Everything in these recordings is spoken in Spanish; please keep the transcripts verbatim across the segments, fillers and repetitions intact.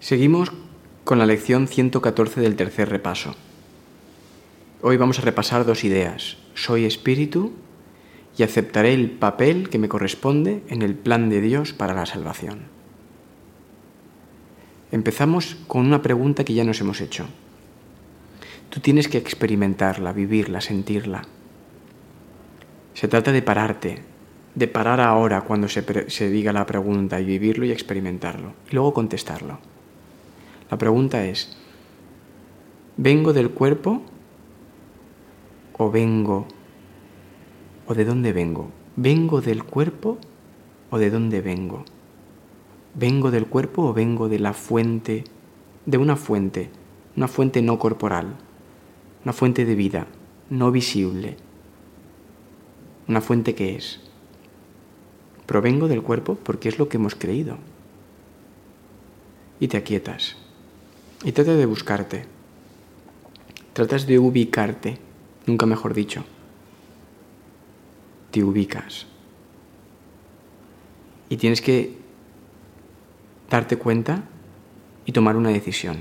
Seguimos con la lección ciento catorce del tercer repaso. Hoy vamos a repasar dos ideas. Soy espíritu y aceptaré el papel que me corresponde en el plan de Dios para la salvación. Empezamos con una pregunta que ya nos hemos hecho. Tú tienes que experimentarla, vivirla, sentirla. Se trata de pararte, de parar ahora cuando se, pre- se diga la pregunta y vivirlo y experimentarlo, y luego contestarlo. La pregunta es, ¿vengo del cuerpo o vengo? ¿O de dónde vengo? ¿Vengo del cuerpo o de dónde vengo? ¿Vengo del cuerpo o vengo de la fuente, de una fuente, una fuente no corporal, una fuente de vida, no visible, una fuente que es? Provengo del cuerpo porque es lo que hemos creído. Y te aquietas. Y tratas de buscarte. Tratas de ubicarte, nunca mejor dicho. Te ubicas. Y tienes que darte cuenta y tomar una decisión.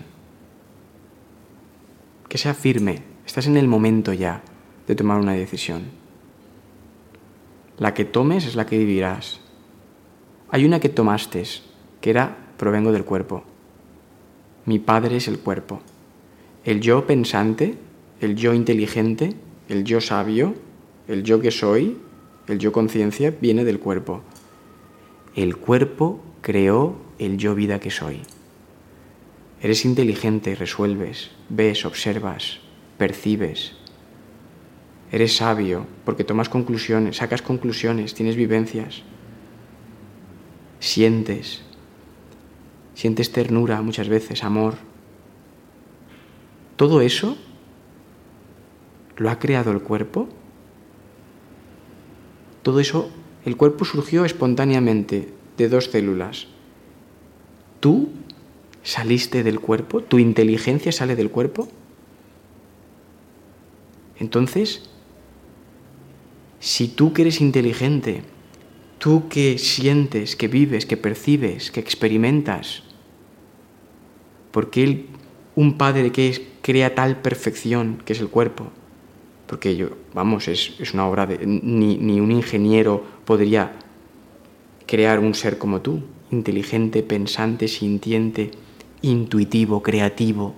Que sea firme. Estás en el momento ya de tomar una decisión. La que tomes es la que vivirás. Hay una que tomaste, que era provengo del cuerpo. Mi padre es el cuerpo. El yo pensante, el yo inteligente, el yo sabio, el yo que soy, el yo conciencia, viene del cuerpo. El cuerpo creó el yo vida que soy. Eres inteligente, resuelves, ves, observas, percibes. Eres sabio porque tomas conclusiones, sacas conclusiones, tienes vivencias. Sientes, sientes ternura muchas veces, amor. Todo eso lo ha creado el cuerpo. Todo eso, el cuerpo surgió espontáneamente de dos células. Tú saliste del cuerpo, tu inteligencia sale del cuerpo. Entonces, si tú que eres inteligente, tú que sientes, que vives, que percibes, que experimentas, ¿por qué el, un padre que es, crea tal perfección que es el cuerpo? Porque yo, vamos, es, es una obra de... Ni, ni un ingeniero podría crear un ser como tú, inteligente, pensante, sintiente, intuitivo, creativo.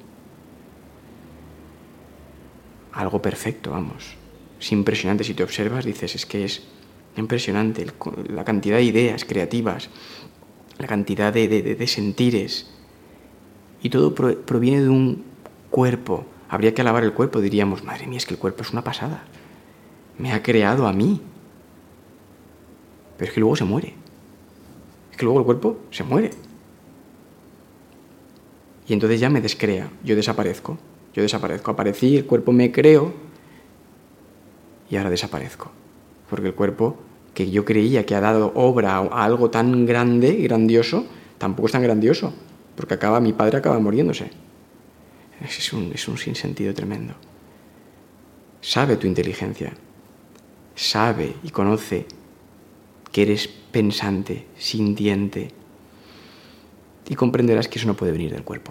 Algo perfecto, vamos. Es impresionante. Si te observas, dices, es que es impresionante la cantidad de ideas creativas, la cantidad de, de, de sentires. Y todo pro, proviene de un cuerpo. Habría que alabar el cuerpo, diríamos, madre mía, es que el cuerpo es una pasada. Me ha creado a mí. Pero es que luego se muere. Es que luego el cuerpo se muere. Y entonces ya me descrea, yo desaparezco. Yo desaparezco. Aparecí, el cuerpo me creó y ahora desaparezco. Porque el cuerpo que yo creía que ha dado obra a algo tan grande y grandioso, tampoco es tan grandioso. Porque acaba, mi padre acaba muriéndose. Es un, es un sinsentido tremendo. Sabe tu inteligencia. Sabe y conoce que eres pensante, sintiente. Y comprenderás que eso no puede venir del cuerpo.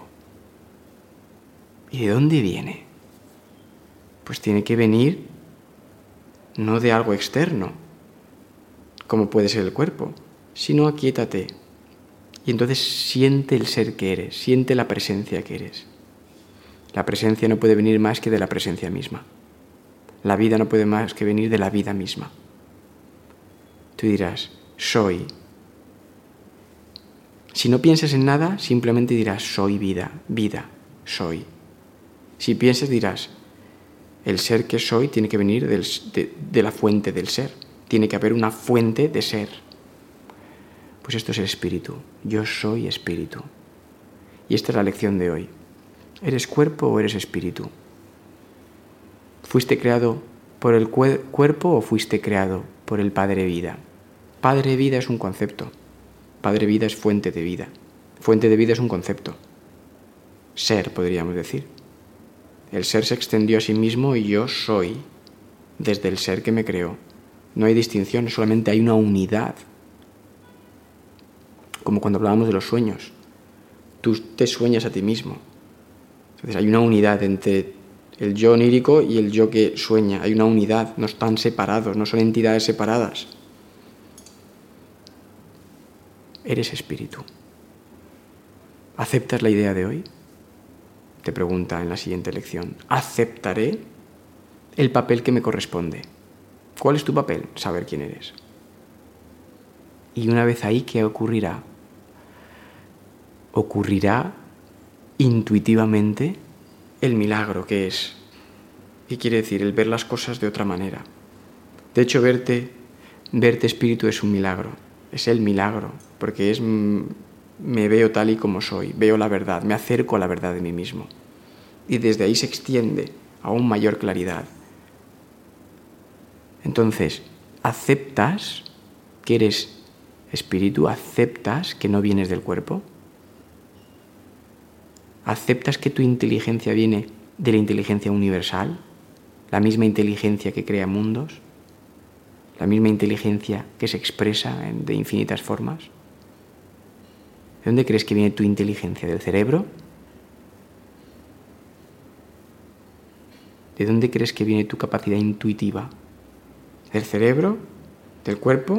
¿Y de dónde viene? Pues tiene que venir no de algo externo, como puede ser el cuerpo, sino aquíétate. Y entonces siente el ser que eres, siente la presencia que eres. La presencia no puede venir más que de la presencia misma. La vida no puede más que venir de la vida misma. Tú dirás, soy. Si no piensas en nada, simplemente dirás, soy vida, vida, soy. Si piensas, dirás, el ser que soy tiene que venir del, de, de la fuente del ser. Tiene que haber una fuente de ser. Pues esto es el espíritu. Yo soy espíritu. Y esta es la lección de hoy. ¿Eres cuerpo o eres espíritu? ¿Fuiste creado por el cu- cuerpo o fuiste creado por el Padre Vida? Padre Vida es un concepto. Padre Vida es fuente de vida. Fuente de vida es un concepto. Ser, podríamos decir. El ser se extendió a sí mismo y yo soy desde el ser que me creó. No hay distinción, solamente hay una unidad. Como cuando hablábamos de los sueños. tú te sueñas a ti mismo. Entonces hay una unidad entre el yo onírico y el yo que sueña. Hay una unidad, no están separados, no son entidades separadas. Eres espíritu. ¿Aceptas la idea de hoy? Te pregunta en la siguiente lección. ¿Aceptaré el papel que me corresponde? ¿Cuál es tu papel? Saber quién eres. Y una vez ahí, ¿qué ocurrirá? Ocurrirá intuitivamente el milagro que es. ¿Qué quiere decir? El ver las cosas de otra manera. De hecho, verte, verte espíritu es un milagro. Es el milagro, porque es, me veo tal y como soy, veo la verdad, me acerco a la verdad de mí mismo. Y desde ahí se extiende a aún mayor claridad. Entonces, ¿aceptas que eres espíritu? ¿Aceptas que no vienes del cuerpo? ¿Aceptas que tu inteligencia viene de la inteligencia universal? La misma inteligencia que crea mundos, la misma inteligencia que se expresa en, de infinitas formas. ¿De dónde crees que viene tu inteligencia? ¿Del cerebro? ¿De dónde crees que viene tu capacidad intuitiva? ¿Del cerebro? ¿Del cuerpo?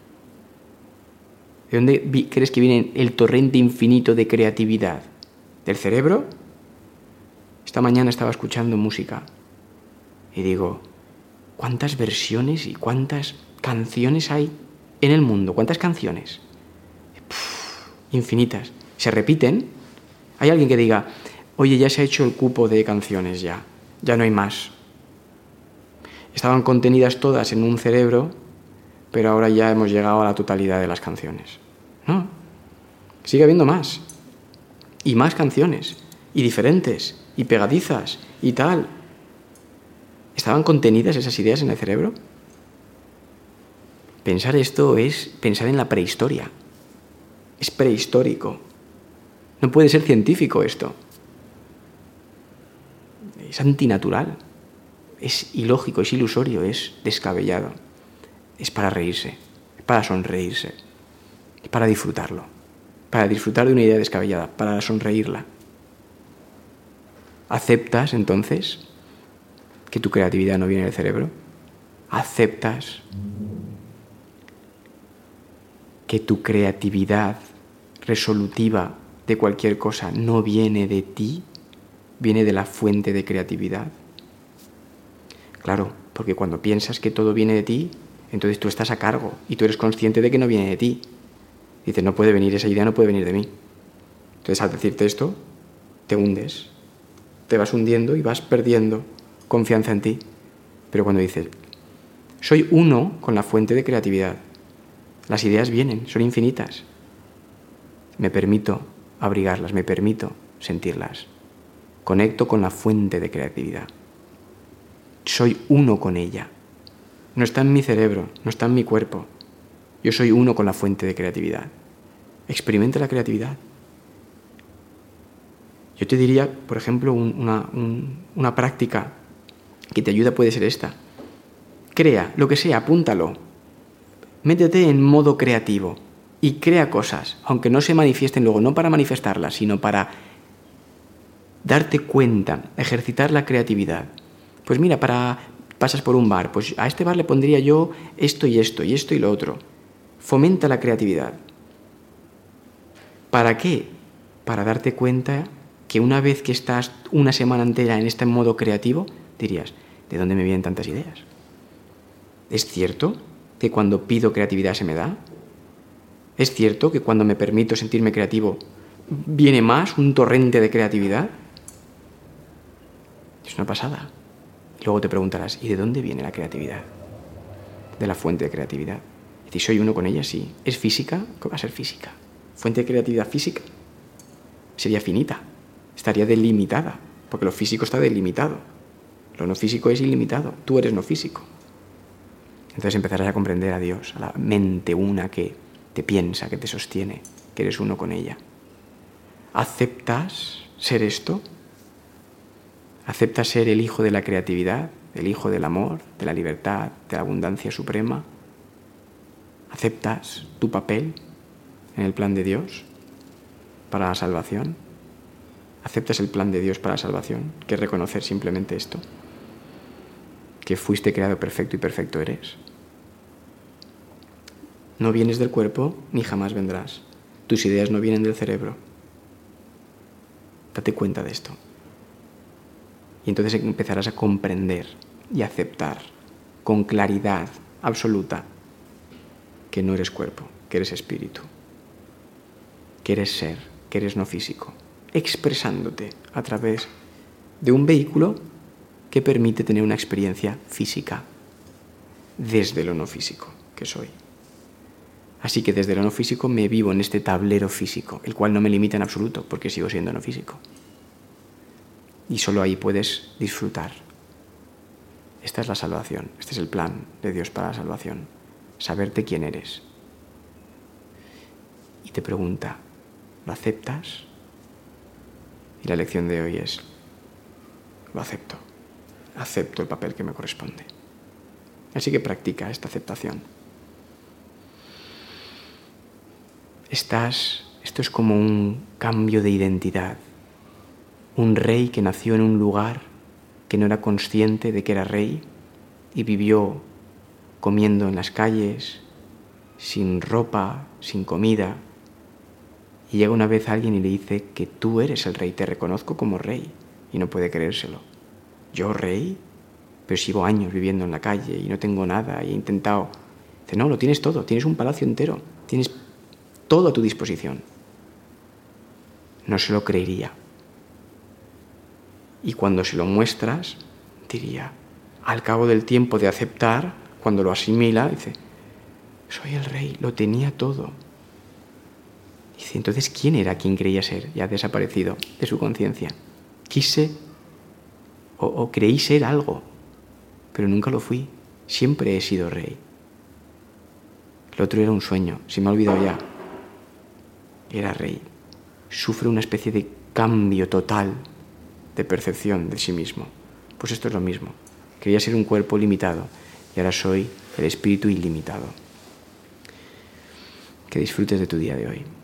¿De dónde vi- crees que viene el torrente infinito de creatividad? ¿Del cerebro? Esta mañana estaba escuchando música y digo, ¿cuántas versiones y cuántas canciones hay en el mundo? ¿Cuántas canciones? Puf, infinitas. ¿Se repiten? Hay alguien que diga, oye, ya se ha hecho el cupo de canciones ya, ya no hay más. Estaban contenidas todas en un cerebro, pero ahora ya hemos llegado a la totalidad de las canciones. No, sigue habiendo más. Y más canciones, y diferentes, y pegadizas, y tal. ¿Estaban contenidas esas ideas en el cerebro? Pensar esto es pensar en la prehistoria. Es prehistórico. No puede ser científico esto. Es antinatural. Es ilógico, es ilusorio, es descabellado. Es para reírse, es para sonreírse, es para disfrutarlo. Para disfrutar de una idea descabellada, para sonreírla. ¿Aceptas entonces que tu creatividad no viene del cerebro? ¿Aceptas que tu creatividad resolutiva de cualquier cosa no viene de ti, viene de la fuente de creatividad? Claro, porque cuando piensas que todo viene de ti, entonces tú estás a cargo y tú eres consciente de que no viene de ti. Dices, no puede venir, esa idea no puede venir de mí. Entonces, al decirte esto, te hundes, te vas hundiendo y vas perdiendo confianza en ti. Pero cuando dices, soy uno con la fuente de creatividad, las ideas vienen, son infinitas. Me permito abrigarlas, me permito sentirlas. Conecto con la fuente de creatividad. Soy uno con ella. No está en mi cerebro, no está en mi cuerpo. Yo soy uno con la fuente de creatividad. Experimenta la creatividad. Yo te diría, por ejemplo, un, una, un, una práctica que te ayuda puede ser esta. Crea, lo que sea, apúntalo. Métete en modo creativo y crea cosas, aunque no se manifiesten luego, no para manifestarlas, sino para darte cuenta, ejercitar la creatividad. Pues mira, para pasas por un bar, pues a este bar le pondría yo esto y esto, y esto y lo otro. Fomenta la creatividad. ¿Para qué? Para darte cuenta que una vez que estás una semana entera en este modo creativo, dirías, ¿de dónde me vienen tantas ideas? ¿Es cierto que cuando pido creatividad se me da? ¿Es cierto que cuando me permito sentirme creativo viene más un torrente de creatividad? Es una pasada. Y luego te preguntarás, ¿y de dónde viene la creatividad? De la fuente de creatividad. Y si soy uno con ella, sí. ¿Es física? ¿Cómo va a ser física? ¿Fuente de creatividad física? Sería finita. Estaría delimitada, porque lo físico está delimitado. Lo no físico es ilimitado. Tú eres no físico. Entonces empezarás a comprender a Dios, a la mente una que te piensa, que te sostiene, que eres uno con ella. ¿Aceptas ser esto? ¿Aceptas ser el hijo de la creatividad, el hijo del amor, de la libertad, de la abundancia suprema? ¿Aceptas tu papel en el plan de Dios? para la salvación? ¿Aceptas el plan de Dios para la salvación? Que es reconocer simplemente esto, que fuiste creado perfecto y perfecto eres. No vienes del cuerpo ni jamás vendrás. Tus ideas no vienen del cerebro. Date cuenta de esto. Y entonces empezarás a comprender y aceptar con claridad absoluta que no eres cuerpo, que eres espíritu, que eres ser, que eres no físico, expresándote a través de un vehículo que permite tener una experiencia física desde lo no físico que soy. Así que desde lo no físico me vivo en este tablero físico, el cual no me limita en absoluto, porque sigo siendo no físico. Y solo ahí puedes disfrutar. Esta es la salvación, este es el plan de Dios para la salvación. Saberte quién eres. Y te pregunta, ¿lo aceptas? Y la lección de hoy es, lo acepto. Acepto el papel que me corresponde. Así que practica esta aceptación. Estás, esto es como un cambio de identidad. Un rey que nació en un lugar que no era consciente de que era rey y vivió comiendo en las calles, sin ropa, sin comida. Y llega una vez alguien y le dice que tú eres el rey, te reconozco como rey. Y no puede creérselo. ¿Yo rey? Pero si llevo años viviendo en la calle y no tengo nada y he intentado. Dice, no, lo tienes todo, tienes un palacio entero, tienes todo a tu disposición. No se lo creería. Y cuando se lo muestras, diría, al cabo del tiempo de aceptar, cuando lo asimila, dice, soy el rey, lo tenía todo. Dice, entonces, ¿quién era quien creía ser? Ya ha desaparecido de su conciencia. Quise o, o creí ser algo, pero nunca lo fui. Siempre he sido rey. Lo otro era un sueño, se me ha olvidado ya. Era rey. Sufre una especie de cambio total de percepción de sí mismo. Pues esto es lo mismo. Quería ser un cuerpo limitado y ahora soy el espíritu ilimitado. Que disfrutes de tu día de hoy.